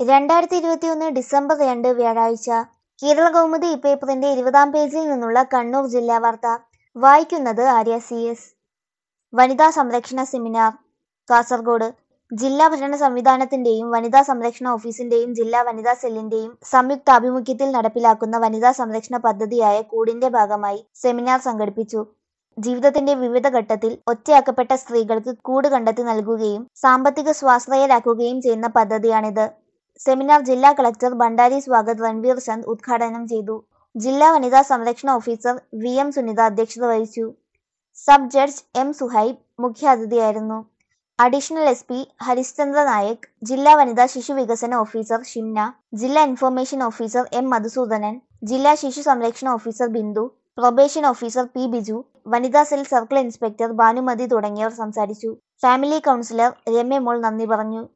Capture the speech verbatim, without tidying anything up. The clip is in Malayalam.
രണ്ടായിരത്തി ഇരുപത്തിയൊന്ന് ഡിസംബർ രണ്ട് വ്യാഴാഴ്ച കേരള കൗമുദി പേപ്പറിന്റെ ഇരുപതാം പേജിൽ നിന്നുള്ള കണ്ണൂർ ജില്ലാ വാർത്ത. വായിക്കുന്നത് ആര്യ സി എസ്. വനിതാ സംരക്ഷണ സെമിനാർ കാസർഗോഡ്. ജില്ലാ ഭരണ സംവിധാനത്തിന്റെയും വനിതാ സംരക്ഷണ ഓഫീസിന്റെയും ജില്ലാ വനിതാ സെല്ലിന്റെയും സംയുക്താഭിമുഖ്യത്തിൽ നടപ്പിലാക്കുന്ന വനിതാ സംരക്ഷണ പദ്ധതിയായ കൂടിന്റെ ഭാഗമായി സെമിനാർ സംഘടിപ്പിച്ചു. ജീവിതത്തിന്റെ വിവിധ ഘട്ടത്തിൽ ഒറ്റയാക്കപ്പെട്ട സ്ത്രീകൾക്ക് കൂട് കണ്ടെത്തി നൽകുകയും സാമ്പത്തിക സ്വാശ്രയരാക്കുകയും ചെയ്യുന്ന പദ്ധതിയാണിത്. സെമിനാർ ജില്ലാ കളക്ടർ ഭണ്ഡാരി സ്വാഗത് രൺവീർ ചന്ദ് ഉദ്ഘാടനം ചെയ്തു. ജില്ലാ വനിതാ സംരക്ഷണ ഓഫീസർ വി എം സുനിത അധ്യക്ഷത വഹിച്ചു. സബ് ജഡ്ജ് എം സുഹൈബ് മുഖ്യാതിഥിയായിരുന്നു. Additional S P Harishchandra Nayak, ജില്ലാ വനിതാ ശിശു വികസന ഓഫീസർ ഷിംന, ജില്ലാ ഇൻഫർമേഷൻ ഓഫീസർ എം മധുസൂദനൻ, ജില്ലാ ശിശു സംരക്ഷണ officer Bindu, probation officer P Biju, വനിതാ സെൽ സർക്കിൾ ഇൻസ്പെക്ടർ ഭാനുമതി തുടങ്ങിയവർ സംസാരിച്ചു. ഫാമിലി കൗൺസിലർ രമ്യമോൾ നന്ദി പറഞ്ഞു.